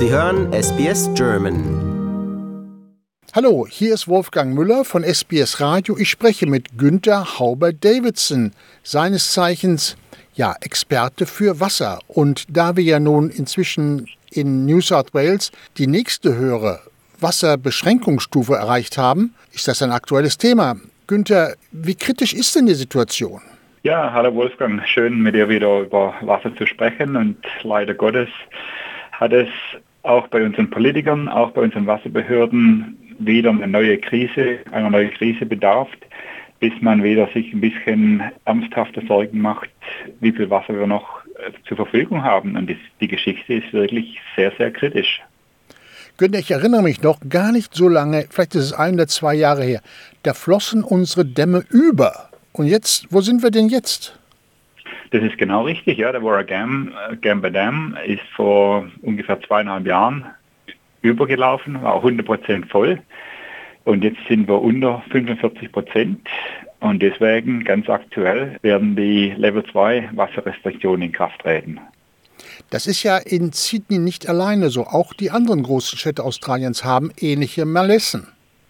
Sie hören SBS German. Hallo, hier ist Wolfgang Müller von SBS Radio. Ich spreche mit Günther Hauber-Davidson, seines Zeichens Experte für Wasser. Und da wir ja nun inzwischen in New South Wales die nächste höhere Wasserbeschränkungsstufe erreicht haben, ist das ein aktuelles Thema. Günther, wie kritisch ist denn die Situation? Ja, hallo Wolfgang, schön mit dir wieder über Wasser zu sprechen, und leider Gottes hat es auch bei unseren Politikern, auch bei unseren Wasserbehörden wieder einer neuen Krise bedarf, bis man wieder sich ein bisschen ernsthafter Sorgen macht, wie viel Wasser wir noch zur Verfügung haben. Und die Geschichte ist wirklich sehr, sehr kritisch. Günther, ich erinnere mich noch, gar nicht so lange, vielleicht ist es 1 oder 2 Jahre her, da flossen unsere Dämme über. Und jetzt, wo sind wir denn jetzt? Das ist genau richtig, ja. Der Warragamba Dam ist vor ungefähr 2,5 Jahren übergelaufen, war 100% voll. Und jetzt sind wir unter 45%. Und deswegen, ganz aktuell, werden die Level 2 Wasserrestriktionen in Kraft treten. Das ist ja in Sydney nicht alleine so. Auch die anderen großen Städte Australiens haben ähnliche Malessen.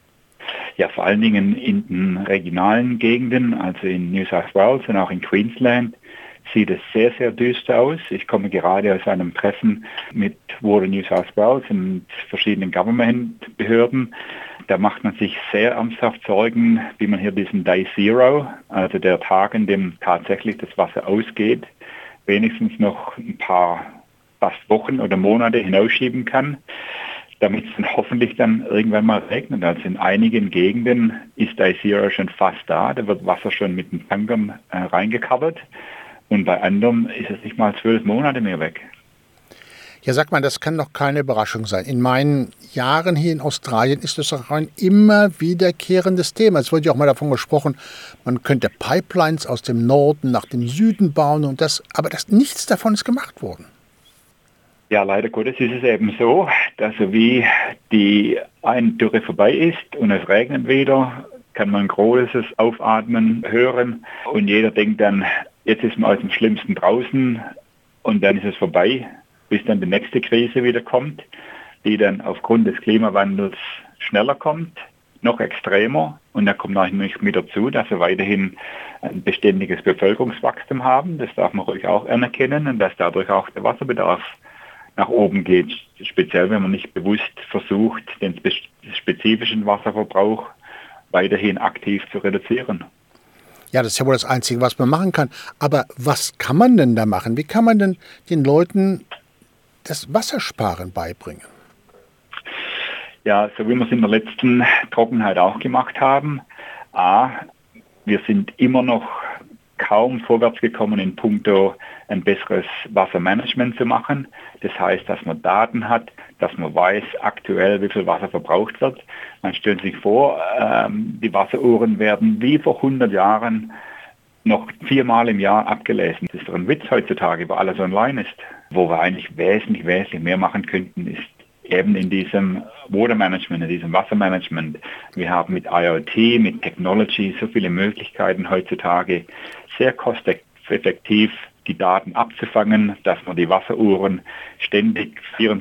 Ja, vor allen Dingen in den regionalen Gegenden, also in New South Wales und auch in Queensland, sieht es sehr, sehr düster aus. Ich komme gerade aus einem Treffen mit Water New South Wales und verschiedenen Government-Behörden. Da macht man sich sehr ernsthaft Sorgen, wie man hier diesen Day Zero, also der Tag, an dem tatsächlich das Wasser ausgeht, wenigstens noch ein paar fast Wochen oder Monate hinausschieben kann, damit es dann hoffentlich dann irgendwann mal regnet. Also in einigen Gegenden ist Day Zero schon fast da, da wird Wasser schon mit den Tankern reingekabbelt. Und bei anderen ist es nicht mal 12 Monate mehr weg. Ja, sag mal, das kann doch keine Überraschung sein. In meinen Jahren hier in Australien ist das auch ein immer wiederkehrendes Thema. Es wird ja auch mal davon gesprochen, man könnte Pipelines aus dem Norden nach dem Süden bauen und aber nichts davon ist gemacht worden. Ja, leider Gottes ist es eben so, dass so wie die eine Dürre vorbei ist und es regnet wieder, kann man großes Aufatmen hören und jeder denkt dann, jetzt ist man aus dem Schlimmsten draußen und dann ist es vorbei, bis dann die nächste Krise wieder kommt, die dann aufgrund des Klimawandels schneller kommt, noch extremer. Und da kommt natürlich mit dazu, dass wir weiterhin ein beständiges Bevölkerungswachstum haben. Das darf man ruhig auch anerkennen, und dass dadurch auch der Wasserbedarf nach oben geht. Speziell, wenn man nicht bewusst versucht, den spezifischen Wasserverbrauch weiterhin aktiv zu reduzieren. Ja, das ist ja wohl das Einzige, was man machen kann. Aber was kann man denn da machen? Wie kann man denn den Leuten das Wassersparen beibringen? Ja, so wie wir es in der letzten Trockenheit auch gemacht haben. Wir sind immer noch kaum vorwärts gekommen in puncto ein besseres Wassermanagement zu machen. Das heißt, dass man Daten hat, dass man weiß aktuell, wie viel Wasser verbraucht wird. Man stellt sich vor, die Wasseruhren werden wie vor 100 Jahren noch 4-mal im Jahr abgelesen. Das ist doch ein Witz heutzutage, wo alles online ist. Wo wir eigentlich wesentlich mehr machen könnten, ist eben in diesem Water Management, in diesem Wassermanagement. Wir haben mit IoT, mit Technology so viele Möglichkeiten heutzutage, sehr kosteffektiv die Daten abzufangen, dass man die Wasseruhren ständig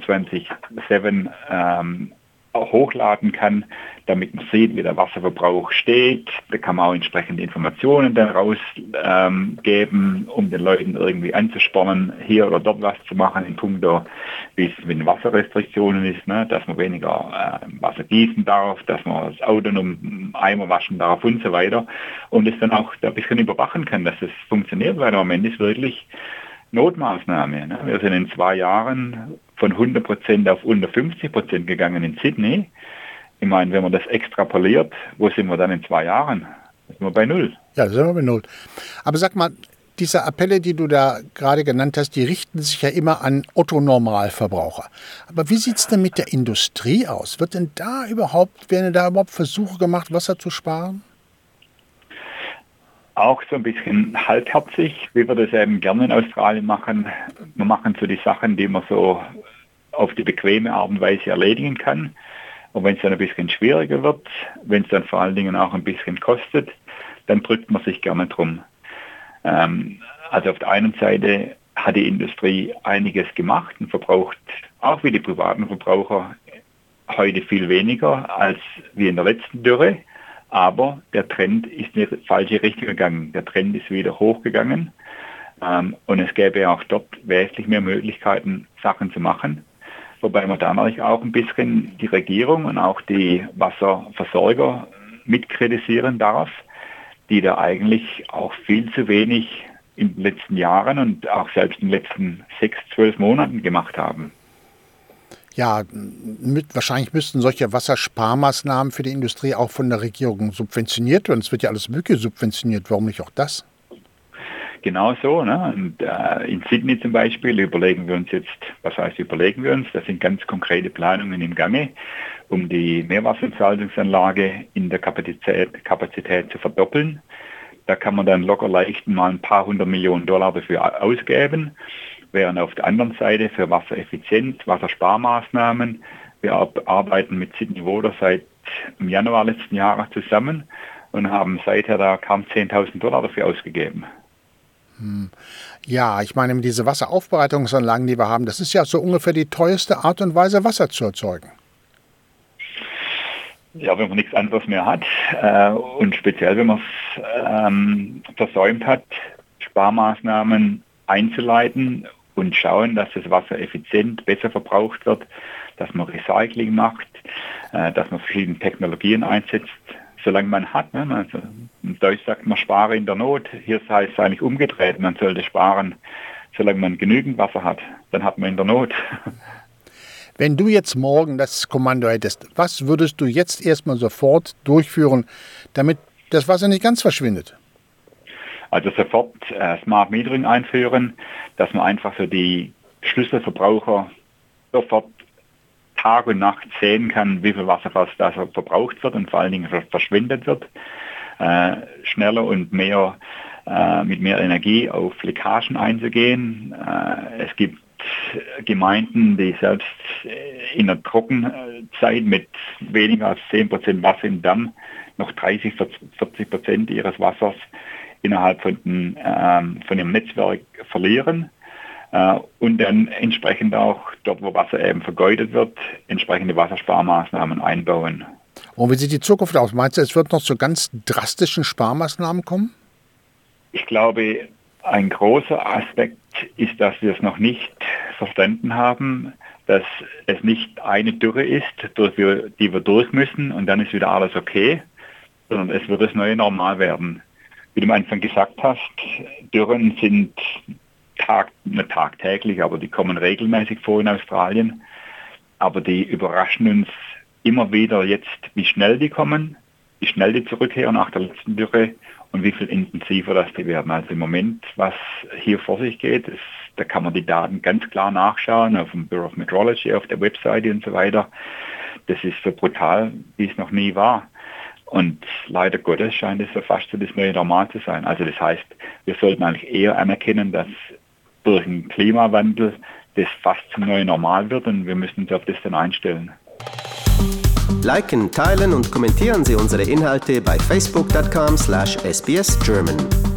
24/7 auch hochladen kann, damit man sieht, wie der Wasserverbrauch steht. Da kann man auch entsprechende Informationen dann rausgeben, um den Leuten irgendwie anzuspornen, hier oder dort was zu machen in puncto, wie es mit den Wasserrestriktionen ist, ne? Dass man weniger Wasser gießen darf, dass man das Auto nur im Eimer waschen darf und so weiter. Und es dann auch ein bisschen überwachen kann, dass es funktioniert, weil im Moment ist wirklich Notmaßnahme. Ne? Wir sind in 2 Jahren von 100% auf unter 50% gegangen in Sydney. Ich meine, wenn man das extrapoliert, wo sind wir dann in 2 Jahren? Da sind wir bei 0. Ja, da sind wir bei 0. Aber sag mal, diese Appelle, die du da gerade genannt hast, die richten sich ja immer an Otto-Normalverbraucher. Aber wie sieht es denn mit der Industrie aus? Werden da überhaupt Versuche gemacht, Wasser zu sparen? Auch so ein bisschen halbherzig, wie wir das eben gerne in Australien machen. Wir machen so die Sachen, die man so auf die bequeme Art und Weise erledigen kann. Und wenn es dann ein bisschen schwieriger wird, wenn es dann vor allen Dingen auch ein bisschen kostet, dann drückt man sich gerne drum. Also auf der einen Seite hat die Industrie einiges gemacht und verbraucht auch wie die privaten Verbraucher heute viel weniger als wie in der letzten Dürre, aber der Trend ist in die falsche Richtung gegangen. Der Trend ist wieder hochgegangen und es gäbe auch dort wesentlich mehr Möglichkeiten, Sachen zu machen. Wobei man da natürlich auch ein bisschen die Regierung und auch die Wasserversorger mitkritisieren darf, die da eigentlich auch viel zu wenig in den letzten Jahren und auch selbst in den letzten 6-12 Monaten gemacht haben. Ja, wahrscheinlich müssten solche Wassersparmaßnahmen für die Industrie auch von der Regierung subventioniert werden. Es wird ja alles Mögliche subventioniert. Warum nicht auch das? Genau so. Ne? Und in Sydney zum Beispiel überlegen wir uns jetzt, was heißt überlegen wir uns? Das sind ganz konkrete Planungen im Gange, um die Meerwasserentsalzungsanlage in der Kapazität zu verdoppeln. Da kann man dann locker leicht mal ein paar $100 Millionen dafür ausgeben, während auf der anderen Seite für Wassereffizienz, Wassersparmaßnahmen, wir arbeiten mit Sydney Water seit im Januar letzten Jahres zusammen und haben seither da kaum $10.000 dafür ausgegeben. Ja, ich meine, diese Wasseraufbereitungsanlagen, die wir haben, das ist ja so ungefähr die teuerste Art und Weise, Wasser zu erzeugen. Ja, wenn man nichts anderes mehr hat und speziell, wenn man es versäumt hat, Sparmaßnahmen einzuleiten und schauen, dass das Wasser effizient besser verbraucht wird, dass man Recycling macht, dass man verschiedene Technologien einsetzt, solange man hat. Ne? Also, in Deutsch sagt man, spare in der Not. Hier heißt es eigentlich umgedreht, man sollte sparen, solange man genügend Wasser hat. Dann hat man in der Not. Wenn du jetzt morgen das Kommando hättest, was würdest du jetzt erstmal sofort durchführen, damit das Wasser nicht ganz verschwindet? Also sofort Smart Metering einführen, dass man einfach für die Schlüsselverbraucher sofort Tag und Nacht sehen kann, wie viel Wasser da verbraucht wird und vor allen Dingen verschwendet wird. Schneller und mehr mit mehr Energie auf Leckagen einzugehen. Es gibt Gemeinden, die selbst in der Trockenzeit mit weniger als 10% Wasser im Damm noch 30-40% ihres Wassers innerhalb von dem Netzwerk verlieren und dann entsprechend auch dort, wo Wasser eben vergeudet wird, entsprechende Wassersparmaßnahmen einbauen. Und wie sieht die Zukunft aus? Meinst du, es wird noch zu ganz drastischen Sparmaßnahmen kommen? Ich glaube, ein großer Aspekt ist, dass wir es noch nicht verstanden haben, dass es nicht eine Dürre ist, die wir durch müssen und dann ist wieder alles okay, sondern es wird das neue Normal werden. Wie du am Anfang gesagt hast, Dürren sind nicht tagtäglich, aber die kommen regelmäßig vor in Australien. Aber die überraschen uns immer wieder jetzt, wie schnell die kommen, wie schnell die zurückkehren nach der letzten Dürre und wie viel intensiver das die werden. Also im Moment, was hier vor sich geht, da kann man die Daten ganz klar nachschauen auf dem Bureau of Meteorology, auf der Webseite und so weiter. Das ist so brutal, wie es noch nie war. Und leider Gottes scheint es so fast so das neue Normal zu sein. Also das heißt, wir sollten eigentlich eher anerkennen, dass durch den Klimawandel das fast zum neuen Normal wird und wir müssen uns auf das dann einstellen. Liken, teilen und kommentieren Sie unsere Inhalte bei facebook.com/sbsgerman.